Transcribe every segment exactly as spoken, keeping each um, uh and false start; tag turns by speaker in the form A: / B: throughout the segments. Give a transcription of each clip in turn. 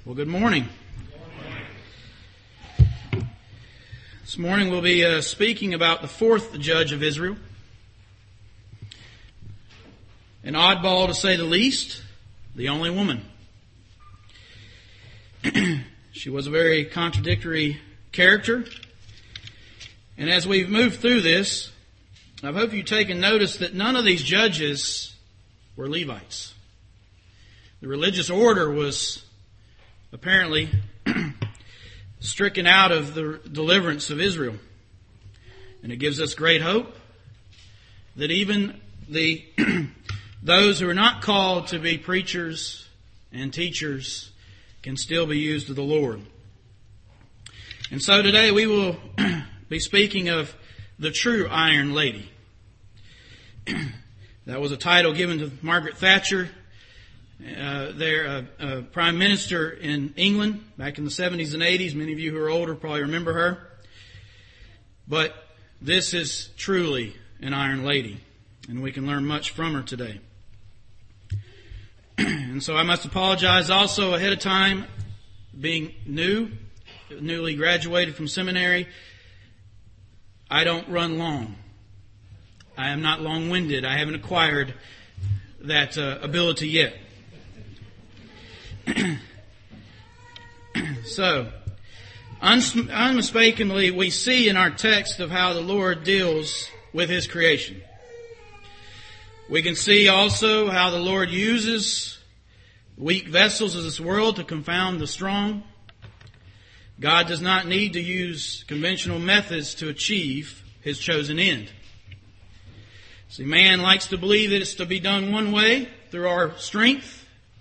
A: Well, good morning. This morning we'll be uh, speaking about the fourth judge of Israel. An oddball to say the least, the only woman. She was a very contradictory character. And as we've moved through this, I hope you've taken notice that none of these judges were Levites. The religious order was apparently stricken out of the deliverance of Israel. And it gives us great hope that even the those who are not called to be preachers and teachers can still be used of the Lord. And so today we will be speaking of the true Iron Lady. That was a title given to Margaret Thatcher, Uh, their uh, uh, Prime Minister in England back in the seventies and eighties. Many of you who are older probably remember her. But this is truly an Iron Lady, and we can learn much from her today. And so I must apologize also ahead of time, being new, newly graduated from seminary. I don't run long. I am not long-winded. I haven't acquired that uh, ability yet. So, uns- unmistakably, we see in our text of how the Lord deals with His creation. We can see also how the Lord uses weak vessels of this world to confound the strong. God does not need to use conventional methods to achieve His chosen end. See, man likes to believe that it's to be done one way through our strength.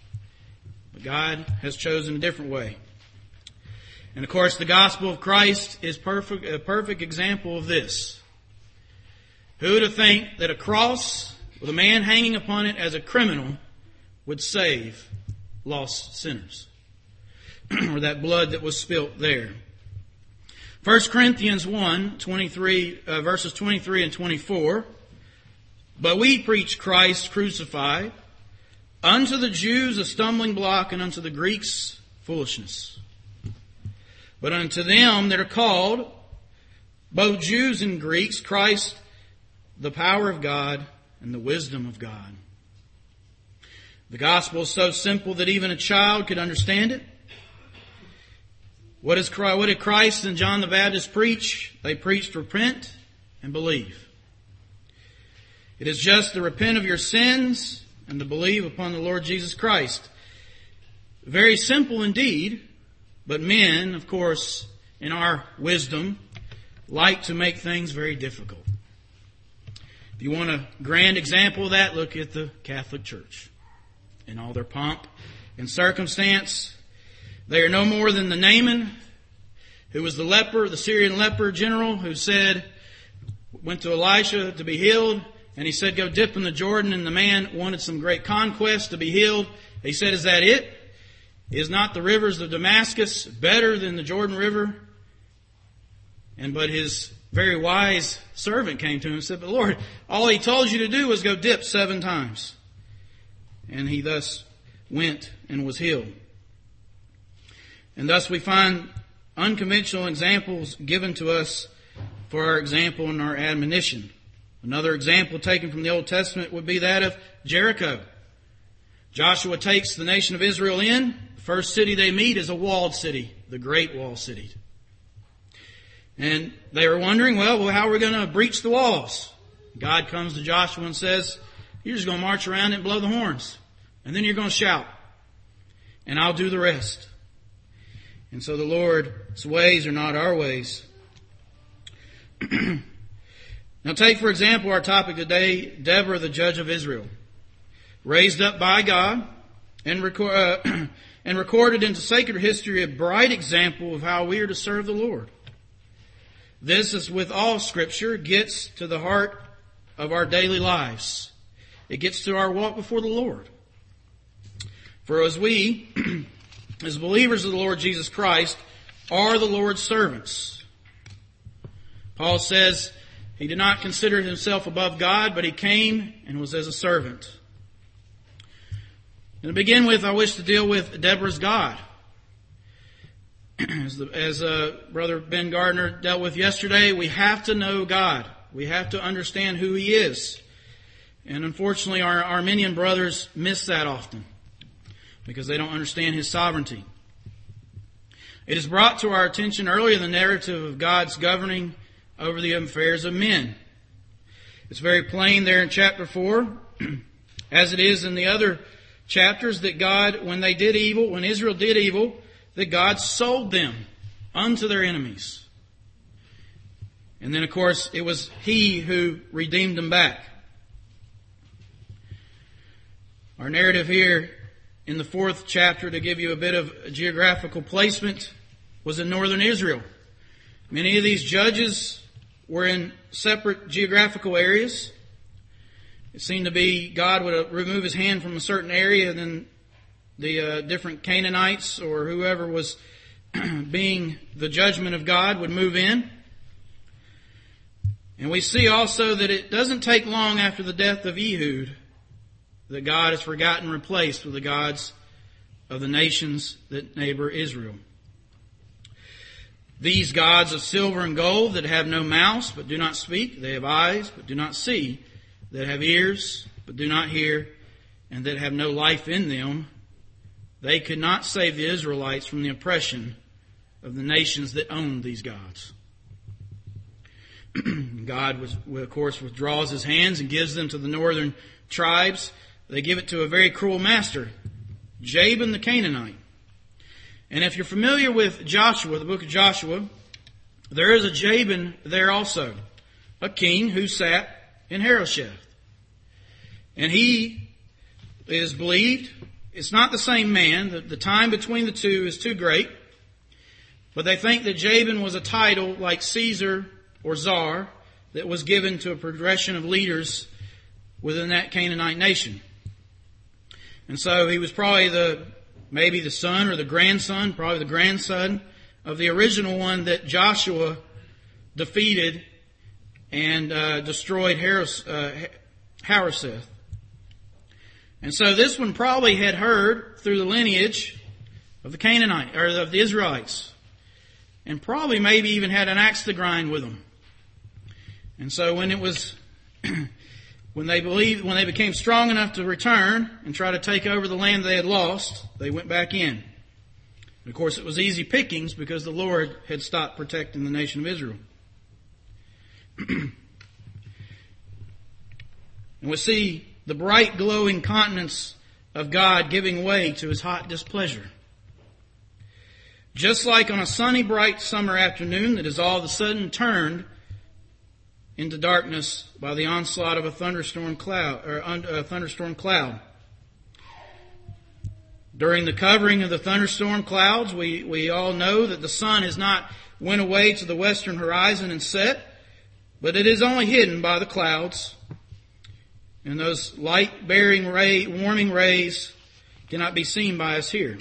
A: God has chosen a different way. And of course, the gospel of Christ is perfect, a perfect example of this. Who would have think that a cross with a man hanging upon it as a criminal would save lost sinners? Or that blood that was spilt there. First Corinthians one, twenty-three, uh, verses twenty-three and twenty-four. But we preach Christ crucified, unto the Jews a stumbling block, and unto the Greeks foolishness. But unto them that are called, both Jews and Greeks, Christ, the power of God and the wisdom of God. The gospel is so simple that even a child could understand it. What, is, what did Christ and John the Baptist preach? They preached repent and believe. It is just to repent of your sins and to believe upon the Lord Jesus Christ. Very simple indeed, but men, of course, in our wisdom, like to make things very difficult. If you want a grand example of that, look at the Catholic Church. In all their pomp and circumstance, they are no more than the Naaman, who was the leper, the Syrian leper general, who said, went to Elisha to be healed, and he said, go dip in the Jordan, and the man wanted some great conquest to be healed. He said, is that it? Is not the rivers of Damascus better than the Jordan River? And but his very wise servant came to him and said, but Lord, all he told you to do was go dip seven times. And he thus went and was healed. And thus we find unconventional examples given to us for our example and our admonition. Another example taken from the Old Testament would be that of Jericho. Joshua takes the nation of Israel in. The first city they meet is a walled city, the Great Wall City. And they were wondering, well, well how are we going to breach the walls? God comes to Joshua and says, you're just going to march around and blow the horns. And then you're going to shout. And I'll do the rest. And so the Lord's ways are not our ways. Now take, for example, our topic today, Deborah, the judge of Israel. Raised up by God and, record, uh, and recorded into sacred history a bright example of how we are to serve the Lord. This, as with all Scripture, gets to the heart of our daily lives. It gets to our walk before the Lord. For as we, as believers of the Lord Jesus Christ, are the Lord's servants. Paul says, he did not consider himself above God, but he came and was as a servant. And to begin with, I wish to deal with Deborah's God. as, the, as uh, Brother Ben Gardner dealt with yesterday, we have to know God. We have to understand who He is. And unfortunately, our Arminian brothers miss that often because they don't understand His sovereignty. It is brought to our attention earlier in the narrative of God's governing over the affairs of men. It's very plain there in chapter four, as it is in the other chapters, that God, when they did evil, when Israel did evil, that God sold them unto their enemies. And then, of course, it was He who redeemed them back. Our narrative here in the fourth chapter, to give you a bit of geographical placement, was in northern Israel. Many of these judges were in separate geographical areas. It seemed to be God would remove His hand from a certain area, and then the uh, different Canaanites or whoever was being the judgment of God would move in. And we see also that it doesn't take long after the death of Ehud that God is forgotten and replaced with the gods of the nations that neighbor Israel. These gods of silver and gold that have no mouths but do not speak, they have eyes but do not see, that have ears but do not hear, and that have no life in them, they could not save the Israelites from the oppression of the nations that owned these gods. God, was, of course, withdraws His hands and gives them to the northern tribes. They give it to a very cruel master, Jabin the Canaanite. And if you're familiar with Joshua, the book of Joshua, there is a Jabin there also, a king who sat in Harosheth. And he is believed, it's not the same man, the, the time between the two is too great, but they think that Jabin was a title like Caesar or Czar that was given to a progression of leaders within that Canaanite nation. And so he was probably the, maybe the son or the grandson, probably the grandson of the original one that Joshua defeated and uh, destroyed Haros, uh, Harosheth. And so this one probably had heard through the lineage of the Canaanite, or of the Israelites. And probably maybe even had an axe to grind with them. And so when it was, when they believed, when they became strong enough to return and try to take over the land they had lost, they went back in. And of course it was easy pickings because the Lord had stopped protecting the nation of Israel. And we see the bright glowing countenance of God giving way to His hot displeasure. Just like on a sunny, bright summer afternoon that is all of a sudden turned into darkness by the onslaught of a thunderstorm cloud, or a thunderstorm cloud. During the covering of the thunderstorm clouds, we, we all know that the sun has not went away to the western horizon and set, but it is only hidden by the clouds. And those light-bearing ray, warming rays cannot be seen by us here.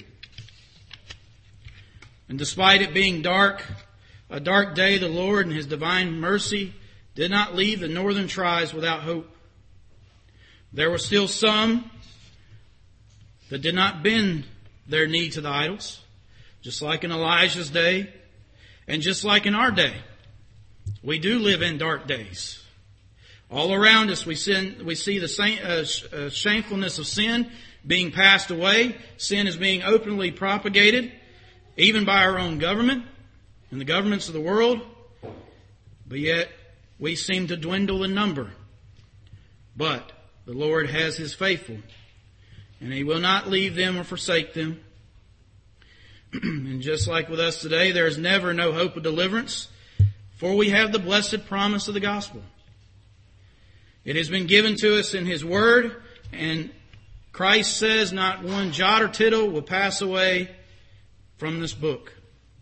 A: And despite it being dark, a dark day, the Lord in His divine mercy did not leave the northern tribes without hope. There were still some that did not bend their knee to the idols, just like in Elijah's day, and just like in our day. We do live in dark days. All around us we, sin, we see the same, uh, sh- uh, shamefulness of sin being passed away. Sin is being openly propagated, even by our own government and the governments of the world. But yet, we seem to dwindle in number. But the Lord has His faithful, and He will not leave them or forsake them. And just like with us today, there is never no hope of deliverance, for we have the blessed promise of the gospel. It has been given to us in His Word, and Christ says not one jot or tittle will pass away from this book.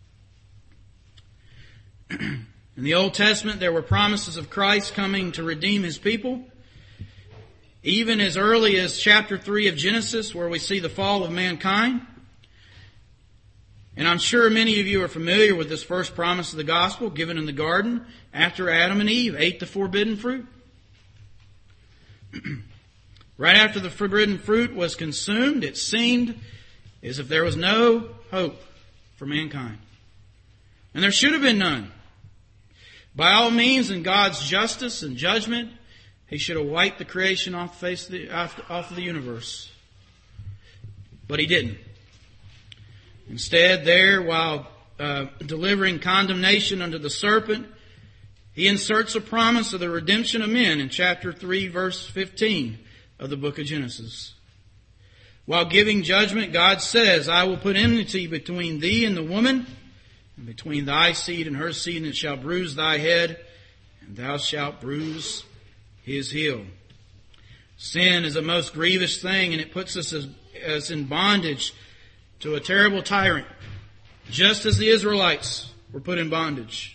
A: In the Old Testament, there were promises of Christ coming to redeem His people. Even as early as chapter three of Genesis, where we see the fall of mankind. And I'm sure many of you are familiar with this first promise of the gospel given in the garden after Adam and Eve ate the forbidden fruit. Right after the forbidden fruit was consumed, it seemed as if there was no hope for mankind. And there should have been none. By all means, in God's justice and judgment, He should have wiped the creation off the face of the, off, off of the universe. But He didn't. Instead, there, while uh, delivering condemnation unto the serpent, He inserts a promise of the redemption of men in chapter three, verse fifteen of the book of Genesis. While giving judgment, God says, I will put enmity between thee and the woman, and between thy seed and her seed, and it shall bruise thy head, and thou shalt bruise his heel. Sin is a most grievous thing, and it puts us as, as in bondage to a terrible tyrant, just as the Israelites were put in bondage.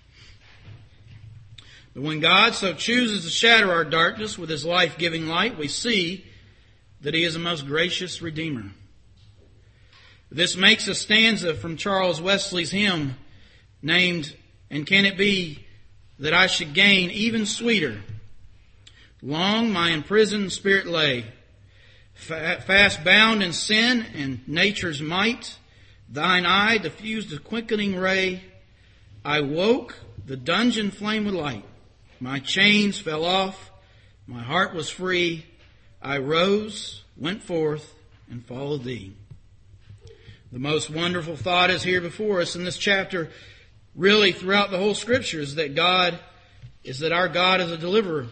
A: But when God so chooses to shatter our darkness with His life-giving light, we see that He is a most gracious Redeemer. This makes a stanza from Charles Wesley's hymn named, And Can It Be That I Should Gain Even Sweeter? Long my imprisoned spirit lay, fast bound in sin and nature's might. Thine eye diffused a quickening ray. I woke, the dungeon flamed with light. My chains fell off, my heart was free. I rose, went forth, and followed Thee. The most wonderful thought is here before us in this chapter, really throughout the whole Scripture, is that God, is that our God is a deliverer.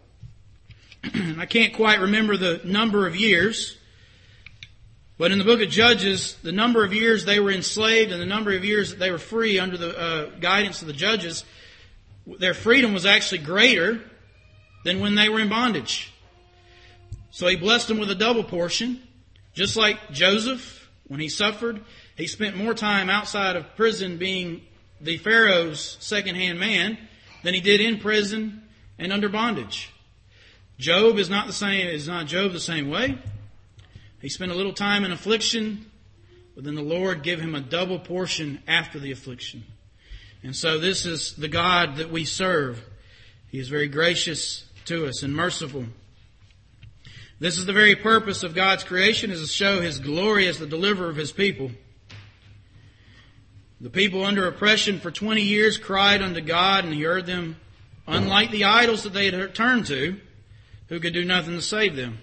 A: I can't quite remember the number of years, but in the book of Judges, the number of years they were enslaved and the number of years that they were free under the uh, guidance of the judges, their freedom was actually greater than when they were in bondage. So He blessed them with a double portion, just like Joseph. When he suffered, he spent more time outside of prison being the Pharaoh's second-hand man than he did in prison and under bondage. Job is not the same, is not Job the same way. He spent a little time in affliction, but then the Lord gave him a double portion after the affliction. And so this is the God that we serve. He is very gracious to us and merciful. This is the very purpose of God's creation, is to show His glory as the deliverer of His people. The people under oppression for twenty years cried unto God, and He heard them, unlike the idols that they had turned to, who could do nothing to save them.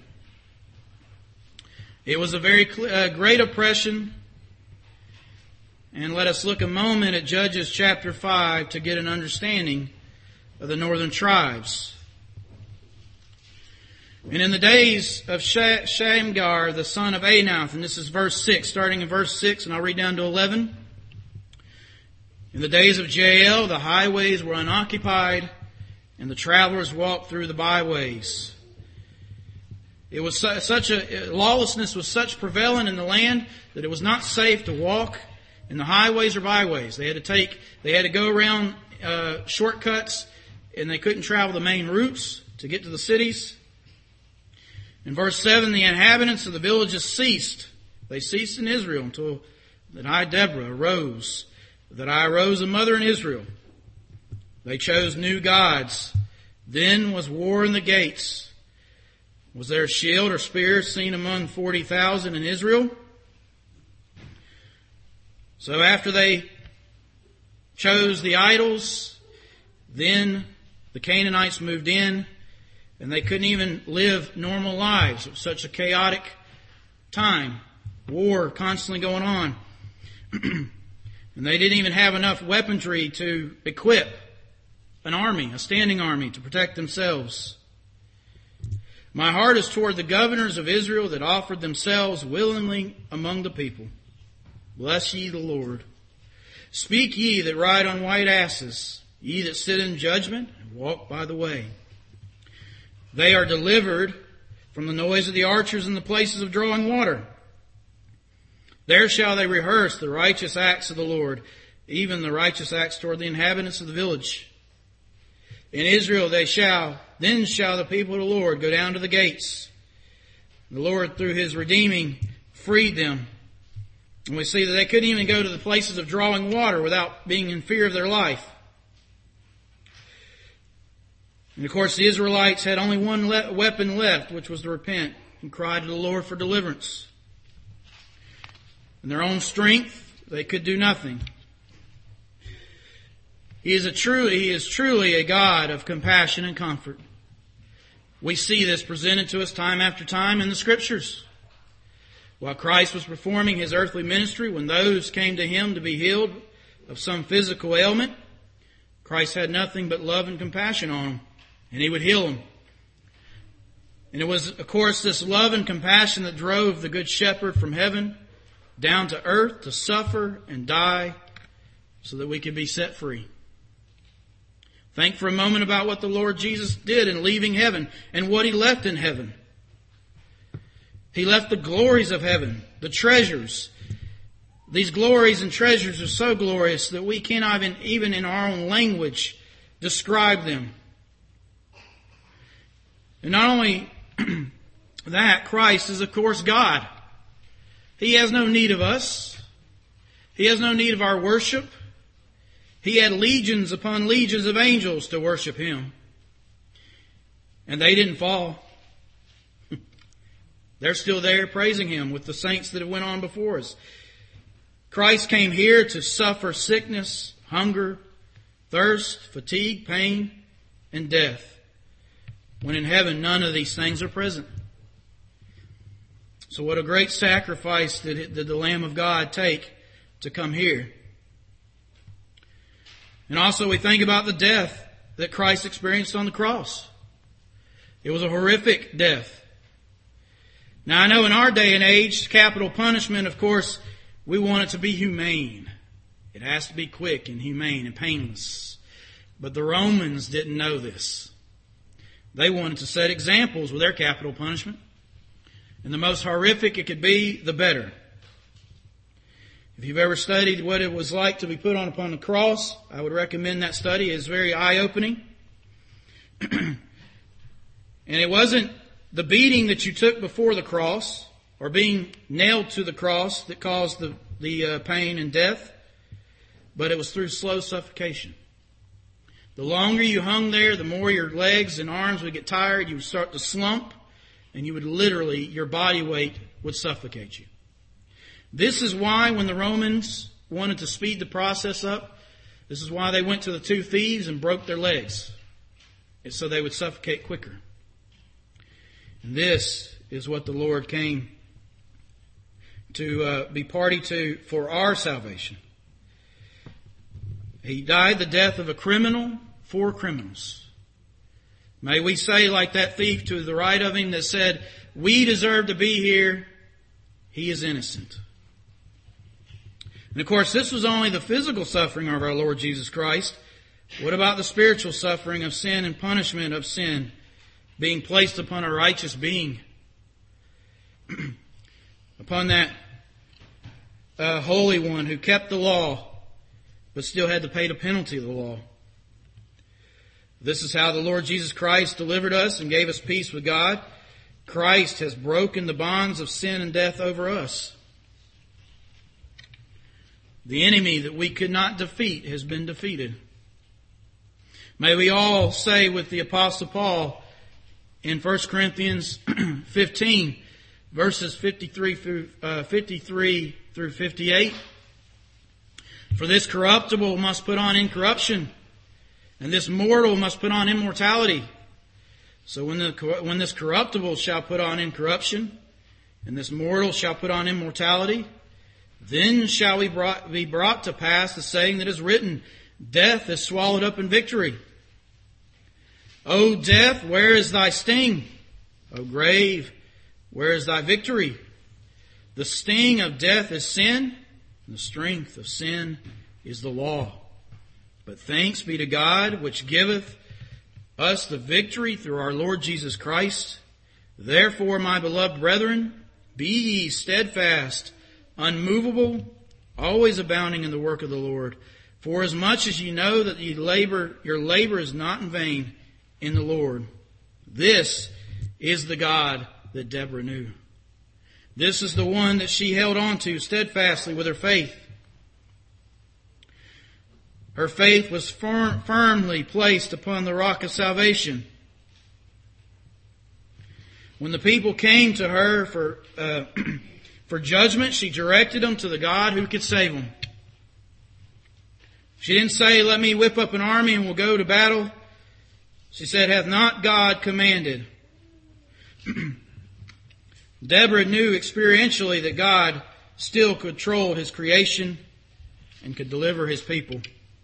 A: It was a very uh, great oppression. And let us look a moment at Judges chapter five to get an understanding of the northern tribes. And in the days of Shamgar, the son of Anath, and this is verse six, starting in verse six, and I'll read down to eleven. In the days of Jael, the highways were unoccupied, and the travelers walked through the byways. It was such a, lawlessness was such prevalent in the land that it was not safe to walk in the highways or byways. They had to take, they had to go around uh, shortcuts, and they couldn't travel the main routes to get to the cities. In verse seven, the inhabitants of the villages ceased. They ceased in Israel until that I, Deborah, arose, that I arose a mother in Israel. They chose new gods. Then was war in the gates. Was there a shield or spear seen among forty thousand in Israel? So after they chose the idols, then the Canaanites moved in, and they couldn't even live normal lives. It was such a chaotic time. War constantly going on. And they didn't even have enough weaponry to equip an army, a standing army, to protect themselves. My heart is toward the governors of Israel that offered themselves willingly among the people. Bless ye the Lord. Speak ye that ride on white asses, ye that sit in judgment and walk by the way. They are delivered from the noise of the archers in the places of drawing water. There shall they rehearse the righteous acts of the Lord, even the righteous acts toward the inhabitants of the village. In Israel they shall, then shall the people of the Lord go down to the gates. The Lord, through His redeeming, freed them. And we see that they couldn't even go to the places of drawing water without being in fear of their life. And of course the Israelites had only one le- weapon left, which was to repent and cry to the Lord for deliverance. In their own strength, they could do nothing. He is a truly, He is truly a God of compassion and comfort. We see this presented to us time after time in the Scriptures. While Christ was performing His earthly ministry, when those came to Him to be healed of some physical ailment, Christ had nothing but love and compassion on them, and He would heal them. And it was, of course, this love and compassion that drove the Good Shepherd from heaven down to earth to suffer and die so that we could be set free. Think for a moment about what the Lord Jesus did in leaving heaven and what He left in heaven. He left the glories of heaven, the treasures. These glories and treasures are so glorious that we cannot even, even in our own language describe them. And not only that, Christ is of course God. He has no need of us. He has no need of our worship. He had legions upon legions of angels to worship Him. And they didn't fall. They're still there praising Him with the saints that have went on before us. Christ came here to suffer sickness, hunger, thirst, fatigue, pain, and death. When in heaven none of these things are present. So what a great sacrifice did, did the Lamb of God take to come here. And also we think about the death that Christ experienced on the cross. It was a horrific death. Now I know in our day and age, capital punishment, of course, we want it to be humane. It has to be quick and humane and painless. But the Romans didn't know this. They wanted to set examples with their capital punishment. And the most horrific it could be, the better. If you've ever studied what it was like to be put on upon the cross, I would recommend that study. It's very eye-opening. And it wasn't the beating that you took before the cross or being nailed to the cross that caused the, the uh, pain and death, but it was through slow suffocation. The longer you hung there, the more your legs and arms would get tired. You would start to slump, and you would literally, your body weight would suffocate you. This is why when the Romans wanted to speed the process up, this is why they went to the two thieves and broke their legs. It's so they would suffocate quicker. And this is what the Lord came to uh, be party to for our salvation. He died the death of a criminal for criminals. May we say like that thief to the right of him that said, "We deserve to be here. He is innocent." And of course, this was only the physical suffering of our Lord Jesus Christ. What about the spiritual suffering of sin and punishment of sin being placed upon a righteous being? Upon that uh, Holy One who kept the law, but still had to pay the penalty of the law. This is how the Lord Jesus Christ delivered us and gave us peace with God. Christ has broken the bonds of sin and death over us. The enemy that we could not defeat has been defeated. May we all say with the Apostle Paul in First Corinthians fifteen, verses fifty-three through, uh, fifty-three through fifty-eight. For this corruptible must put on incorruption, and this mortal must put on immortality. So when the when this corruptible shall put on incorruption, and this mortal shall put on immortality, then shall we brought, be brought to pass the saying that is written, "Death is swallowed up in victory." O death, where is thy sting? O grave, where is thy victory? The sting of death is sin, and the strength of sin is the law. But thanks be to God, which giveth us the victory through our Lord Jesus Christ. Therefore, my beloved brethren, be ye steadfast, unmovable, always abounding in the work of the Lord. For as much as ye know that ye labor, your labor is not in vain in the Lord. This is the God that Deborah knew. This is the one that she held on to steadfastly with her faith. Her faith was firm, firmly placed upon the rock of salvation. When the people came to her for uh, for judgment, she directed them to the God who could save them. She didn't say, let me whip up an army and we'll go to battle. She said, hath not God commanded? Deborah knew experientially that God still controlled His creation and could deliver His people.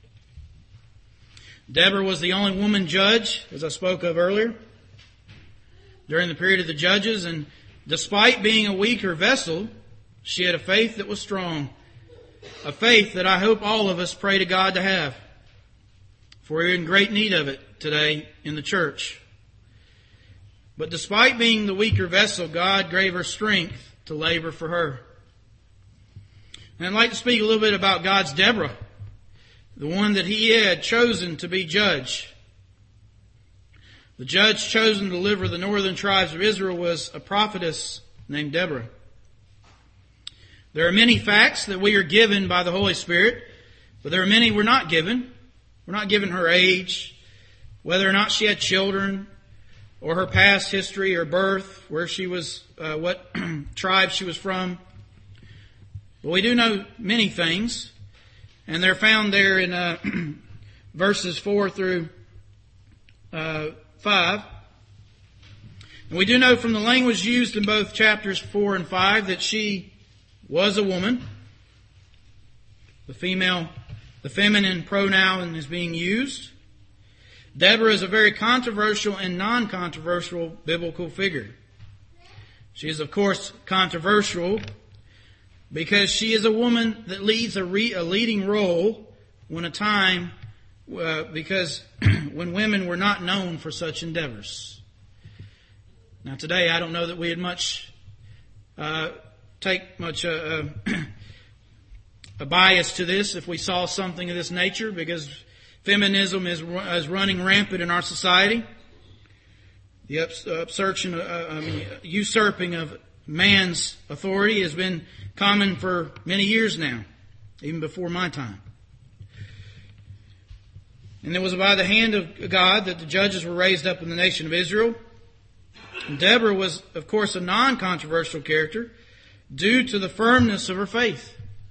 A: Deborah was the only woman judge, as I spoke of earlier, during the period of the judges, and despite being a weaker vessel, she had a faith that was strong. A faith that I hope all of us pray to God to have. For we're in great need of it today in the church. But despite being the weaker vessel, God gave her strength to labor for her. And I'd like to speak a little bit about God's Deborah, the one that He had chosen to be judge. The judge chosen to deliver the northern tribes of Israel was a prophetess named Deborah. There are many facts that we are given by the Holy Spirit, but there are many we're not given. We're not given her age, whether or not she had children, or her past history or birth, where she was, uh, what tribe she was from. But we do know many things, and they're found there in uh, verses four through uh, five. And we do know from the language used in both chapters four and five that she was a woman. The female, the feminine pronoun is being used. Deborah is a very controversial and non-controversial biblical figure. She is, of course, controversial because she is a woman that leads a, re, a leading role when a time, uh, because when women were not known for such endeavors. Now today, I don't know that we would much uh, take much uh, a bias to this if we saw something of this nature, because feminism is, is running rampant in our society. The upsurging, uh, I mean, usurping of man's authority has been common for many years now, even before my time. And it was by the hand of God that the judges were raised up in the nation of Israel. And Deborah was, of course, a non-controversial character due to the firmness of her faith.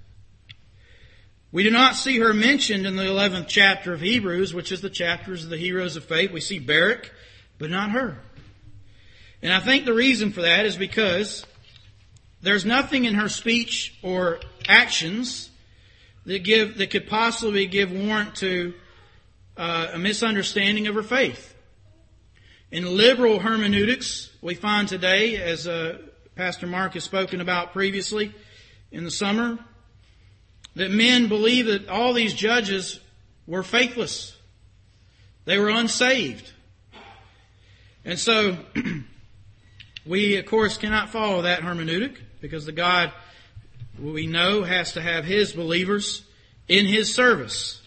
A: We do not see her mentioned in the eleventh chapter of Hebrews, which is the chapters of the heroes of faith. We see Barak, but not her. And I think the reason for that is because there's nothing in her speech or actions that give that could possibly give warrant to uh, a misunderstanding of her faith. In liberal hermeneutics, we find today, as uh, Pastor Mark has spoken about previously in the summer, that men believe that all these judges were faithless. They were unsaved. And so, we, of course, cannot follow that hermeneutic, because the God we know has to have His believers in His service.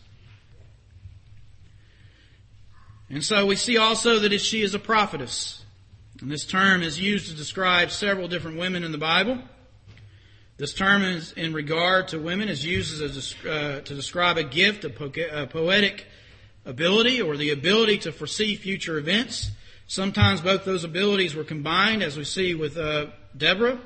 A: And so we see also that she is a prophetess. And this term is used to describe several different women in the Bible. This term is in regard to women is used as a, uh, to describe a gift, a, po- a poetic ability, or the ability to foresee future events. Sometimes both those abilities were combined, as we see with uh, Deborah.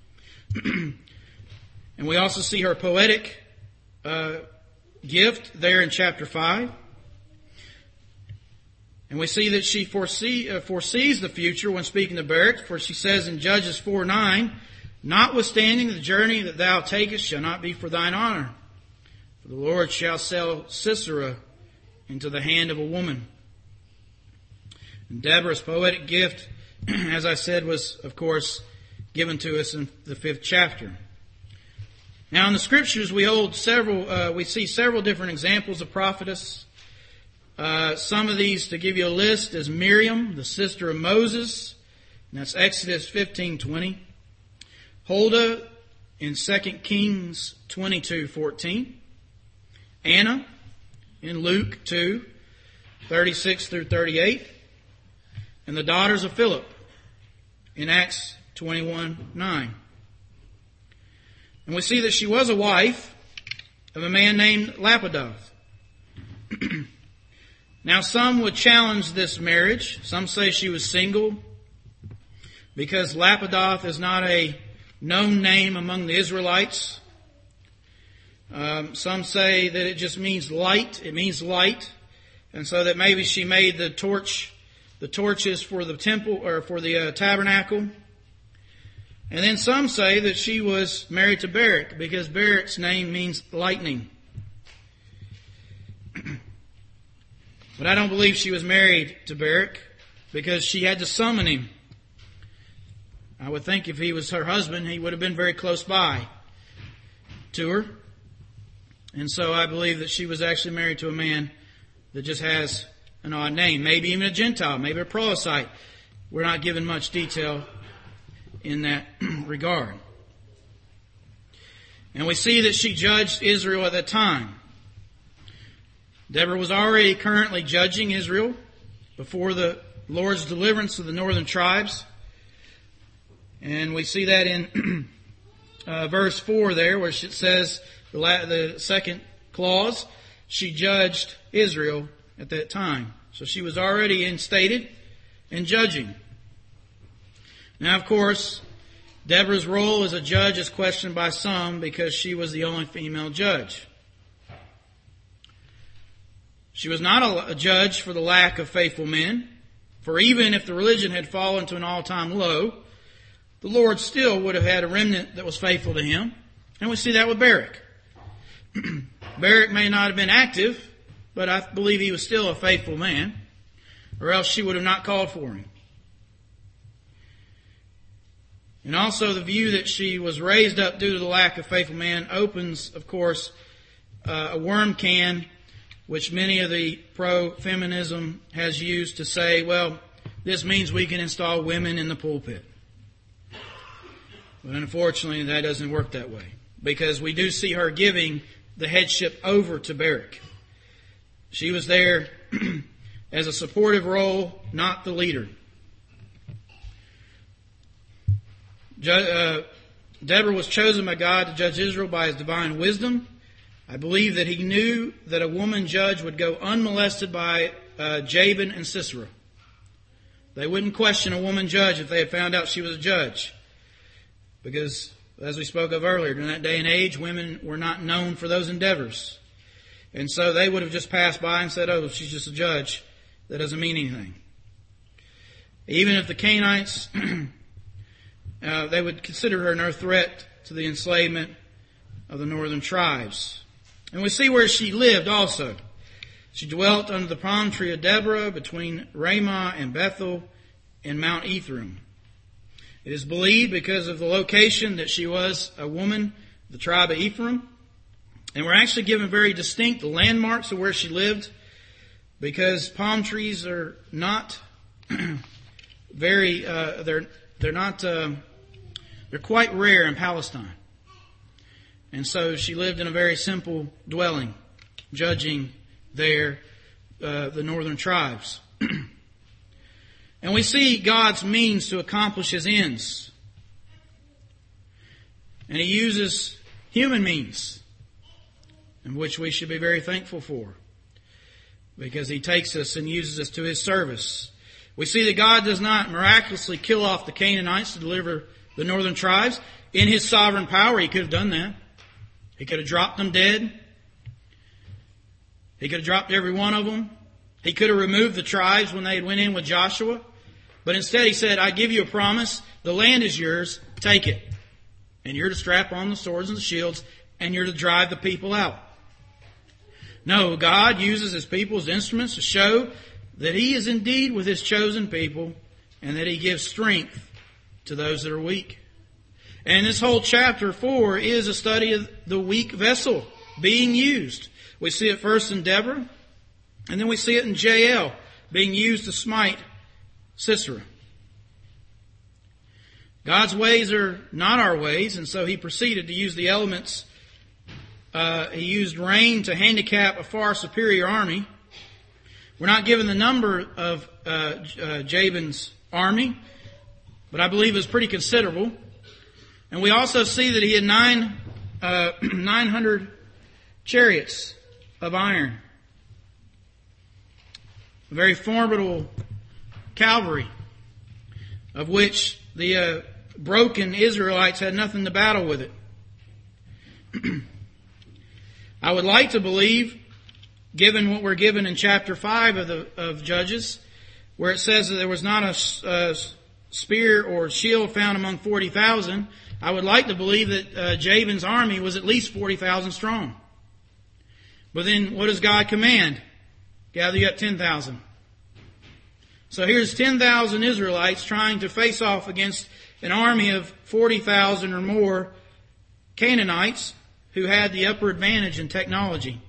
A: And we also see her poetic uh, gift there in chapter five. And we see that she foresee, uh, foresees the future when speaking to Barak, for she says in Judges four nine, notwithstanding the journey that thou takest shall not be for thine honor, for the Lord shall sell Sisera into the hand of a woman. And Deborah's poetic gift, as I said, was, of course, given to us in the fifth chapter. Now, in the Scriptures, we hold several, uh, we see several different examples of prophetess. Uh, some of these, to give you a list, is Miriam, the sister of Moses, and that's Exodus fifteen twenty. Huldah in Second Kings twenty-two fourteen. Anna in Luke two thirty-six through thirty-eight. And the daughters of Philip in Acts twenty-one nine. And we see that she was a wife of a man named Lapidoth. Now, some would challenge this marriage. Some say she was single because Lapidoth is not a known name among the Israelites. Um, some say that it just means light. It means light. And so that maybe she made the torch, the torches for the temple, or for the uh, tabernacle. And then some say that she was married to Barak, because Barak's name means lightning. But I don't believe she was married to Barak, because she had to summon him. I would think if he was her husband, he would have been very close by to her. And so I believe that she was actually married to a man that just has an odd name. Maybe even a Gentile, maybe a proselyte. We're not given much detail in that regard. And we see that she judged Israel at that time. Deborah was already currently judging Israel before the Lord's deliverance of the northern tribes. And we see that in uh, verse four there, where it says, the, la- the second clause, she judged Israel at that time. So she was already instated in judging. Now, of course, Deborah's role as a judge is questioned by some because she was the only female judge. She was not a, a judge for the lack of faithful men, for even if the religion had fallen to an all-time low, the Lord still would have had a remnant that was faithful to Him. And we see that with Barak. Barak may not have been active, but I believe he was still a faithful man, or else she would have not called for him. And also the view that she was raised up due to the lack of faithful man opens, of course, uh, a worm can, which many of the pro-feminism has used to say, well, this means we can install women in the pulpit. But unfortunately, that doesn't work that way, because we do see her giving the headship over to Barak. She was there as a supportive role, not the leader. Uh, Deborah was chosen by God to judge Israel by His divine wisdom. I believe that He knew that a woman judge would go unmolested by uh, Jabin and Sisera. They wouldn't question a woman judge if they had found out she was a judge. Because, as we spoke of earlier, in that day and age, women were not known for those endeavors. And so they would have just passed by and said, oh, she's just a judge. That doesn't mean anything. Even if the Canaanites, uh, they would consider her no threat to the enslavement of the northern tribes. And we see where she lived also. She dwelt under the palm tree of Deborah between Ramah and Bethel and Mount Ephraim. It is believed because of the location that she was a woman of the tribe of Ephraim. And we're actually given very distinct landmarks of where she lived, because palm trees are not very, uh, they're, they're not, uh, they're quite rare in Palestine. And so she lived in a very simple dwelling, judging there, uh, the northern tribes. And we see God's means to accomplish His ends. And He uses human means, in which we should be very thankful for, because He takes us and uses us to His service. We see that God does not miraculously kill off the Canaanites to deliver the northern tribes. In His sovereign power, He could have done that. He could have dropped them dead. He could have dropped every one of them. He could have removed the tribes when they had went in with Joshua. But instead He said, I give you a promise. The land is yours. Take it. And you're to strap on the swords and the shields, and you're to drive the people out. No, God uses His people as instruments to show that He is indeed with His chosen people, and that He gives strength to those that are weak. And this whole chapter four is a study of the weak vessel being used. We see it first in Deborah, and then we see it in Jael being used to smite Sisera. God's ways are not our ways, and so He proceeded to use the elements. Uh, he used rain to handicap a far superior army. We're not given the number of uh, uh, Jabin's army, but I believe it was pretty considerable. And we also see that he had nine, uh, nine hundred chariots of iron. A very formidable cavalry, of which the uh, broken Israelites had nothing to battle with it. I would like to believe, given what we're given in chapter five of the of Judges, where it says that there was not a, a spear or shield found among forty thousand, I would like to believe that uh, Jabin's army was at least forty thousand strong. But then what does God command? Gather you up ten thousand. So here's ten thousand Israelites trying to face off against an army of forty thousand or more Canaanites who had the upper advantage in technology.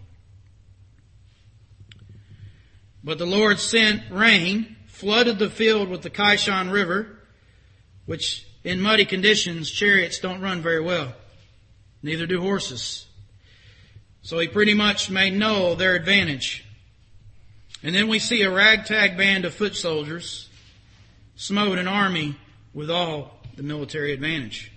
A: But the Lord sent rain, flooded the field with the Kishon River, which in muddy conditions, chariots don't run very well. Neither do horses. So he pretty much made null their advantage. And then we see a ragtag band of foot soldiers smote an army with all the military advantage.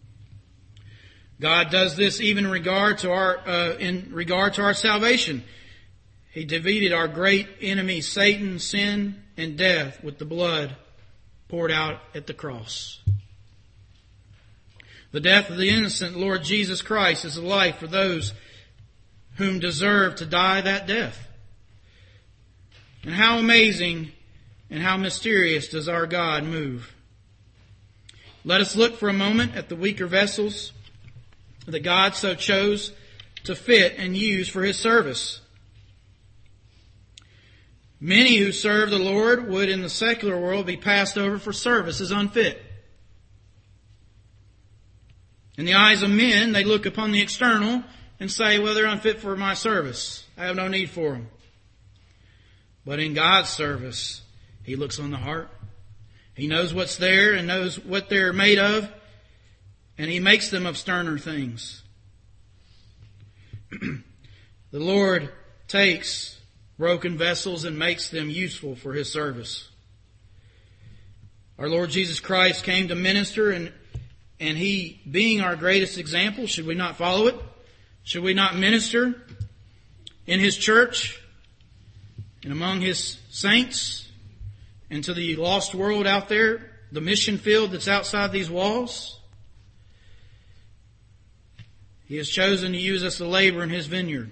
A: God does this even in regard to our uh, in regard to our salvation. He defeated our great enemy, Satan, sin, and death with the blood poured out at the cross. The death of the innocent Lord Jesus Christ is a life for those whom deserve to die that death. And how amazing and how mysterious does our God move. Let us look for a moment at the weaker vessels that God so chose to fit and use for His service. Many who serve the Lord would in the secular world be passed over for service as unfit. In the eyes of men, they look upon the external and say, well, they're unfit for my service. I have no need for them. But in God's service, He looks on the heart. He knows what's there and knows what they're made of, and He makes them of sterner things. The Lord takes broken vessels and makes them useful for His service. Our Lord Jesus Christ came to minister, and and He, being our greatest example, should we not follow it? Should we not minister in His church and among His saints and to the lost world out there, the mission field that's outside these walls? He has chosen to use us to labor in His vineyard.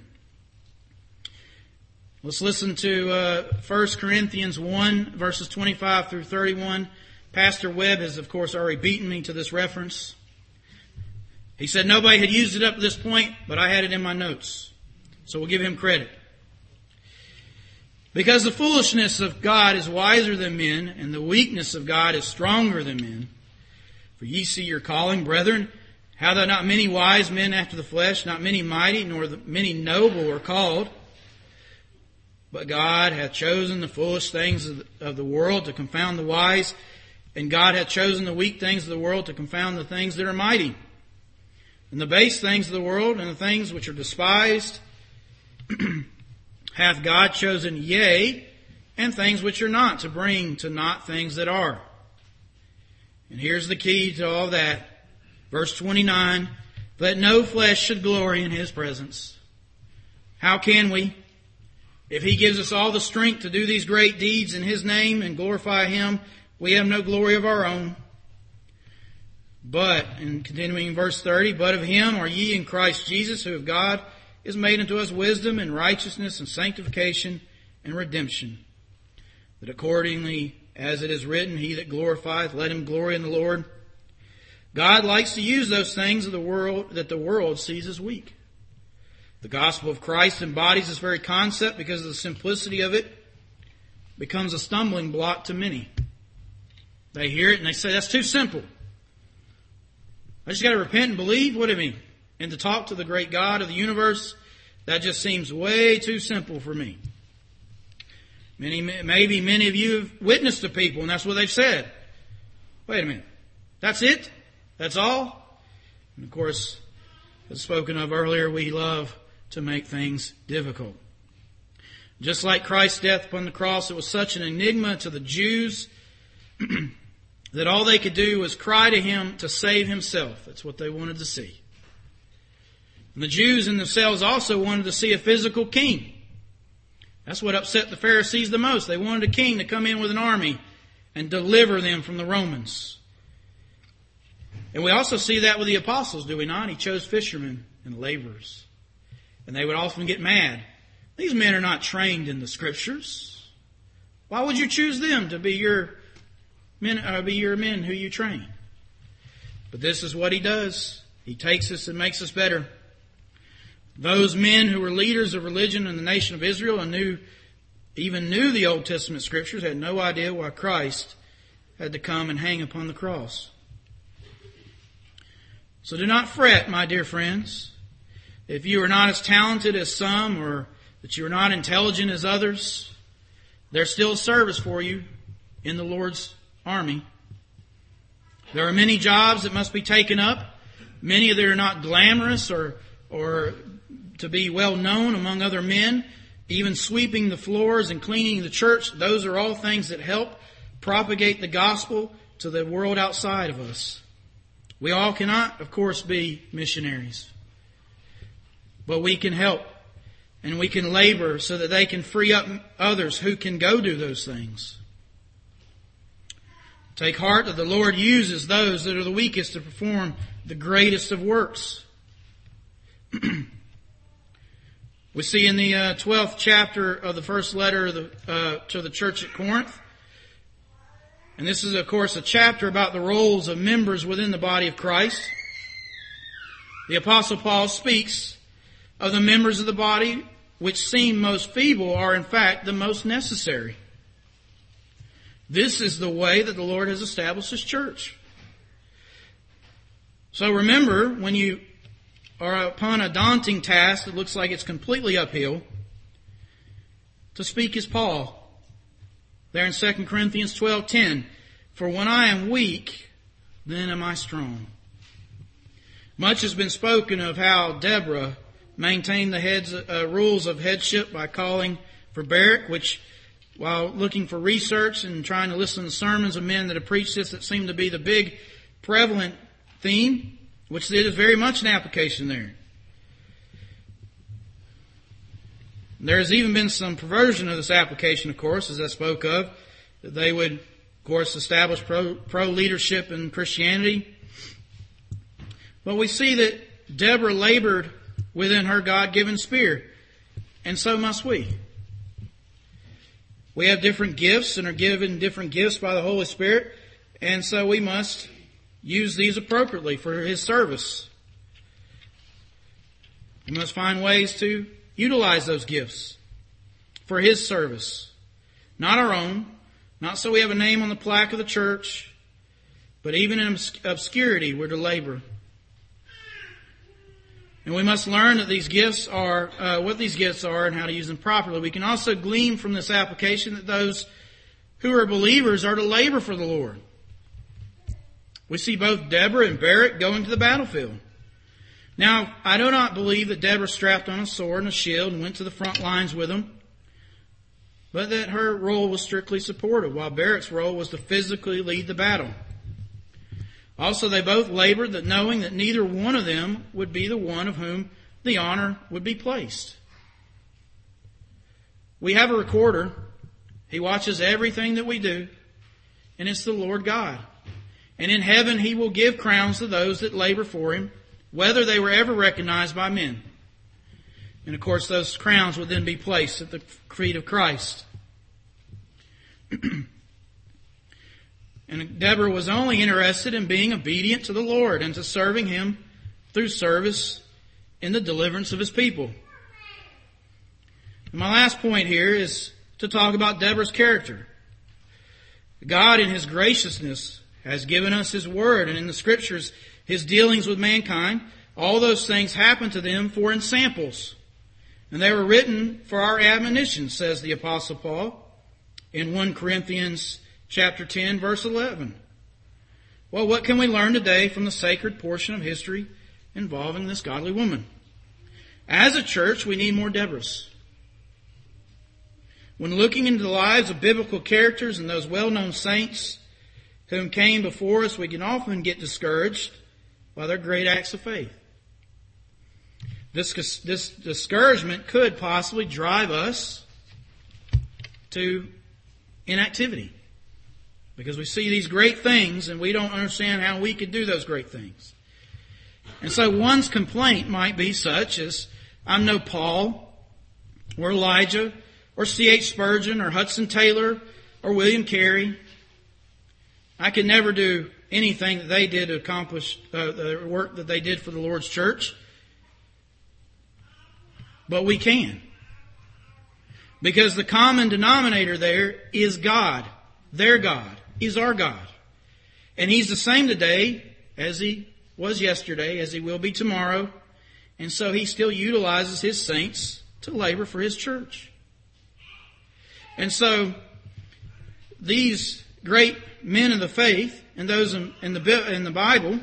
A: Let's listen to uh, First Corinthians one, verses twenty-five through thirty-one. Pastor Webb has, of course, already beaten me to this reference. He said nobody had used it up to this point, but I had it in my notes. So we'll give him credit. Because the foolishness of God is wiser than men, and the weakness of God is stronger than men. For ye see your calling, brethren, how that not many wise men after the flesh, not many mighty, nor the many noble are called. But God hath chosen the foolish things of the, of the world to confound the wise, and God hath chosen the weak things of the world to confound the things that are mighty. And the base things of the world and the things which are despised hath God chosen, yea, and things which are not, to bring to naught things that are. And here's the key to all that. Verse twenty-nine, that no flesh should glory in His presence. How can we? If He gives us all the strength to do these great deeds in His name and glorify Him, we have no glory of our own. But, and continuing in verse thirty, but of Him are ye in Christ Jesus, who of God is made unto us wisdom and righteousness and sanctification and redemption. That accordingly, as it is written, He that glorifieth, let him glory in the Lord. God likes to use those things of the world that the world sees as weak. The gospel of Christ embodies this very concept because of the simplicity of it. Becomes a stumbling block to many. They hear it and they say, that's too simple. I just got to repent and believe? What do you mean? And to talk to the great God of the universe? That just seems way too simple for me. Many, maybe many of you have witnessed to people and that's what they've said. Wait a minute. That's it? That's all? And of course, as spoken of earlier, we love to make things difficult. Just like Christ's death upon the cross, it was such an enigma to the Jews that all they could do was cry to Him to save Himself. That's what they wanted to see. And the Jews in themselves also wanted to see a physical king. That's what upset the Pharisees the most. They wanted a king to come in with an army and deliver them from the Romans. And we also see that with the apostles, do we not? He chose fishermen and laborers. And they would often get mad. These men are not trained in the Scriptures. Why would you choose them to be your men, uh, be your men who you train? But this is what he does. He takes us and makes us better. Those men who were leaders of religion in the nation of Israel and knew, even knew the Old Testament Scriptures had no idea why Christ had to come and hang upon the cross. So do not fret, my dear friends, if you are not as talented as some or that you are not intelligent as others. There's still a service for you in the Lord's army. There are many jobs that must be taken up. Many that are not glamorous or, or to be well known among other men. Even sweeping the floors and cleaning the church. Those are all things that help propagate the gospel to the world outside of us. We all cannot, of course, be missionaries. But we can help. And we can labor so that they can free up others who can go do those things. Take heart that the Lord uses those that are the weakest to perform the greatest of works. We see in the uh, twelfth chapter of the first letter of the, uh, to the church at Corinth, and this is, of course, a chapter about the roles of members within the body of Christ. The Apostle Paul speaks of the members of the body which seem most feeble are in fact the most necessary. This is the way that the Lord has established His church. So remember, when you are upon a daunting task that looks like it's completely uphill, to speak as Paul. There in Second Corinthians twelve ten, for when I am weak, then am I strong. Much has been spoken of how Deborah maintained the heads, uh, rules of headship by calling for Barak, which, while looking for research and trying to listen to sermons of men that have preached this, that seemed to be the big prevalent theme, which there is very much an application there. There has even been some perversion of this application, of course, as I spoke of, that they would, of course, establish pro, pro-leadership in Christianity. But we see that Deborah labored within her God-given spirit, and so must we. We have different gifts and are given different gifts by the Holy Spirit, and so we must use these appropriately for His service. We must find ways to utilize those gifts for His service. Not our own, not so we have a name on the plaque of the church, but even in obscurity we're to labor. And we must learn that these gifts are, uh, what these gifts are and how to use them properly. We can also glean from this application that those who are believers are to labor for the Lord. We see both Deborah and Barak going to the battlefield. Now, I do not believe that Deborah strapped on a sword and a shield and went to the front lines with them, but that her role was strictly supportive, while Barak's role was to physically lead the battle. Also, they both labored, that knowing that neither one of them would be the one of whom the honor would be placed. We have a recorder. He watches everything that we do, and it's the Lord God. And in heaven He will give crowns to those that labor for Him, whether they were ever recognized by men. And of course, those crowns would then be placed at the feet of Christ. And Deborah was only interested in being obedient to the Lord and to serving Him through service in the deliverance of His people. And my last point here is to talk about Deborah's character. God in His graciousness has given us His Word, and in the Scriptures, His dealings with mankind. All those things happen to them for ensamples. And they were written for our admonition, says the Apostle Paul in First Corinthians chapter ten, verse eleven. Well, what can we learn today from the sacred portion of history involving this godly woman? As a church, we need more Deborahs. When looking into the lives of biblical characters and those well-known saints whom came before us, we can often get discouraged by their great acts of faith. This, this discouragement could possibly drive us to inactivity, because we see these great things and we don't understand how we could do those great things. And so one's complaint might be such as, I'm no Paul or Elijah or C H Spurgeon or Hudson Taylor or William Carey. I could never do anything that they did to accomplish uh, the work that they did for the Lord's church. But we can. Because the common denominator there is God. Their God. He's our God. And He's the same today as He was yesterday, as He will be tomorrow. And so He still utilizes His saints to labor for His church. And so these great men of the faith and those in, in the in the Bible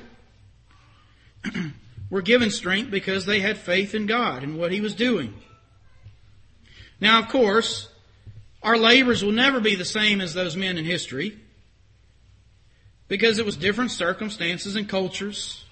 A: were given strength because they had faith in God and what He was doing. Now, of course, our labors will never be the same as those men in history because it was different circumstances and cultures.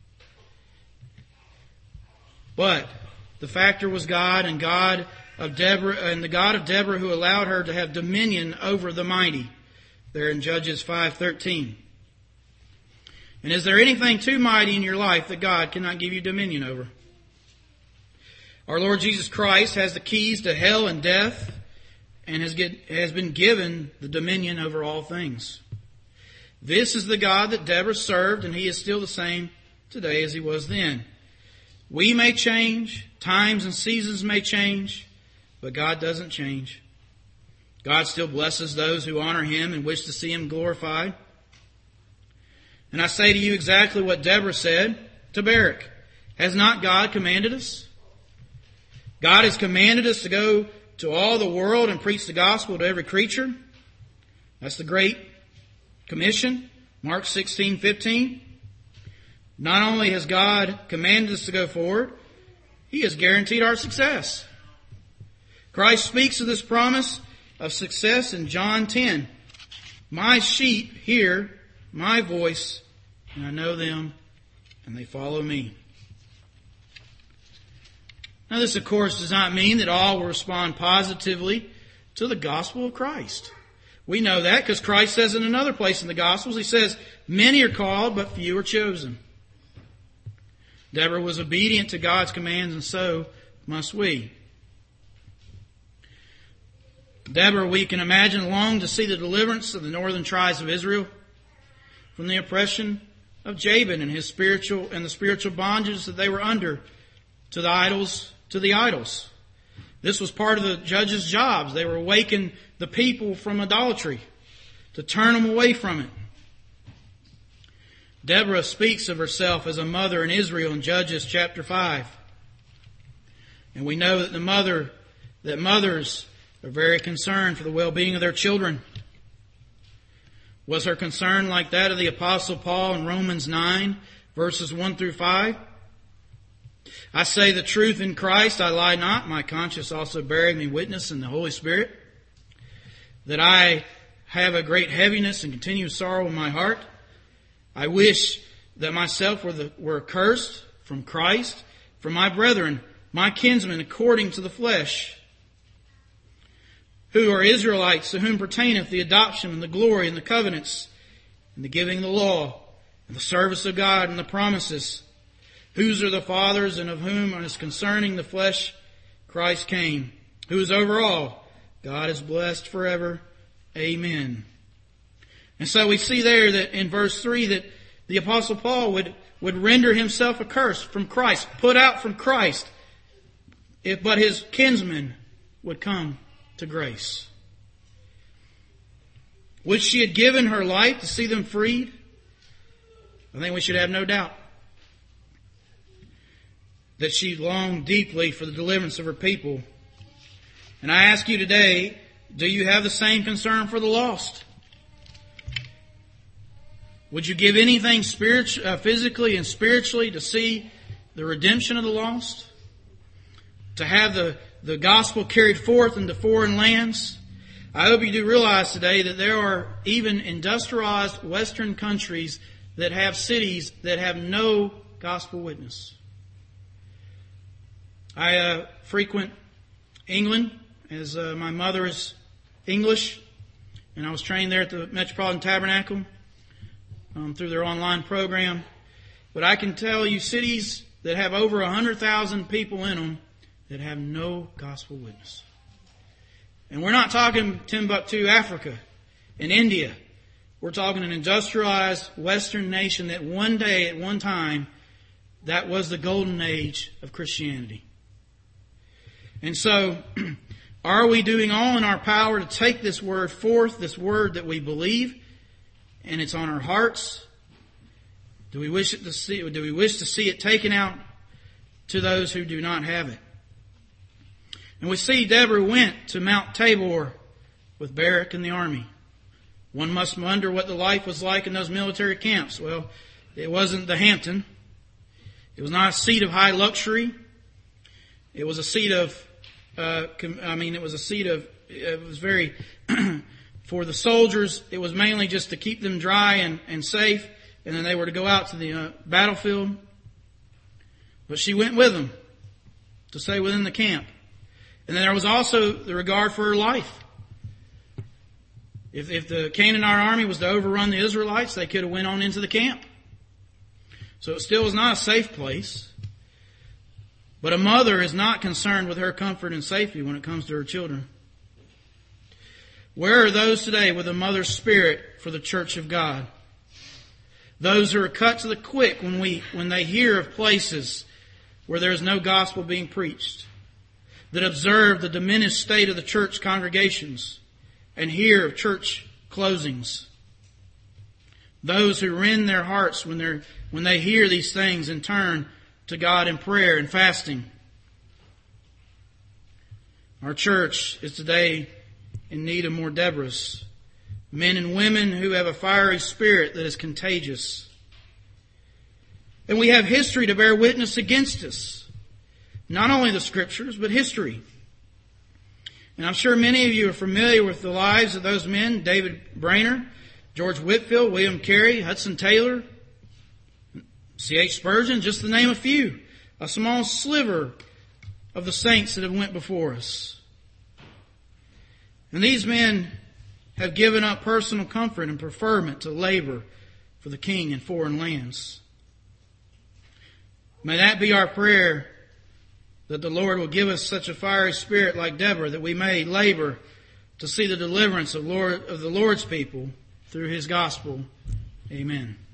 A: But the factor was God and God of Deborah and the God of Deborah who allowed her to have dominion over the mighty. There in Judges five thirteen. And is there anything too mighty in your life that God cannot give you dominion over? Our Lord Jesus Christ has the keys to hell and death and has, get, has been given the dominion over all things. This is the God that Deborah served, and He is still the same today as He was then. We may change, times and seasons may change, but God doesn't change. God still blesses those who honor Him and wish to see Him glorified. And I say to you exactly what Deborah said to Barak. Has not God commanded us? God has commanded us to go to all the world and preach the gospel to every creature. That's the Great Commission, Mark sixteen fifteen. Not only has God commanded us to go forward, He has guaranteed our success. Christ speaks of this promise of success in John ten. My sheep hear my voice, and I know them, and they follow me. Now this, of course, does not mean that all will respond positively to the gospel of Christ. We know that because Christ says in another place in the Gospels, He says, many are called, but few are chosen. Deborah was obedient to God's commands, and so must we. Deborah, we can imagine, longed to see the deliverance of the northern tribes of Israel from the oppression of Jabin and his spiritual and the spiritual bondages that they were under to the idols, to the idols. This was part of the judges' jobs. They were awakening the people from idolatry, to turn them away from it. Deborah speaks of herself as a mother in Israel in Judges chapter five. And we know that the mother, that mothers are very concerned for the well-being of their children. Was her concern like that of the Apostle Paul in Romans nine, verses one through five? I say the truth in Christ, I lie not, my conscience also bearing me witness in the Holy Spirit, that I have a great heaviness and continuous sorrow in my heart. I wish that myself were, the, were accursed from Christ, from my brethren, my kinsmen according to the flesh, who are Israelites, to whom pertaineth the adoption and the glory and the covenants and the giving of the law and the service of God and the promises, whose are the fathers and of whom is concerning the flesh Christ came, who is over all. God is blessed forever. Amen. And so we see there that in verse three that the Apostle Paul would, would render himself accursed from Christ, put out from Christ, if but his kinsmen would come to grace. Would she have given her life to see them freed? I think we should have no doubt that she longed deeply for the deliverance of her people. And I ask you today, do you have the same concern for the lost? Would you give anything spiritual, uh, physically and spiritually to see the redemption of the lost? To have the, the gospel carried forth into foreign lands? I hope you do realize today that there are even industrialized Western countries that have cities that have no gospel witness. I uh, frequent England as uh, my mother is English, and I was trained there at the Metropolitan Tabernacle um, through their online program. But I can tell you cities that have over one hundred thousand people in them that have no gospel witness. And we're not talking Timbuktu, Africa, and India. We're talking an industrialized Western nation that one day, at one time, that was the golden age of Christianity. And so, are we doing all in our power to take this word forth, this word that we believe, and it's on our hearts? Do we wish it to see, do we wish to see it taken out to those who do not have it? And we see Deborah went to Mount Tabor with Barak and the army. One must wonder what the life was like in those military camps. Well, it wasn't the Hampton. It was not a seat of high luxury. It was a seat of, uh, I mean, it was a seat of, it was very, for the soldiers, it was mainly just to keep them dry and, and safe, and then they were to go out to the uh, battlefield. But she went with them to stay within the camp. And then there was also the regard for her life. If, if the Canaanite army was to overrun the Israelites, they could have went on into the camp. So it still was not a safe place. But a mother is not concerned with her comfort and safety when it comes to her children. Where are those today with a mother's spirit for the church of God? Those who are cut to the quick when we, when they hear of places where there is no gospel being preached, that observe the diminished state of the church congregations and hear of church closings. Those who rend their hearts when they're, when they hear these things and turn to God in prayer and fasting. Our church is today in need of more Deborahs, men and women who have a fiery spirit that is contagious. And we have history to bear witness against us. Not only the scriptures, but history. And I'm sure many of you are familiar with the lives of those men: David Brainerd, George Whitefield, William Carey, Hudson Taylor, C H Spurgeon, just to name a few. A small sliver of the saints that have went before us. And these men have given up personal comfort and preferment to labor for the King in foreign lands. May that be our prayer, that the Lord will give us such a fiery spirit like Deborah, that we may labor to see the deliverance of Lord, of the Lord's people through His gospel. Amen.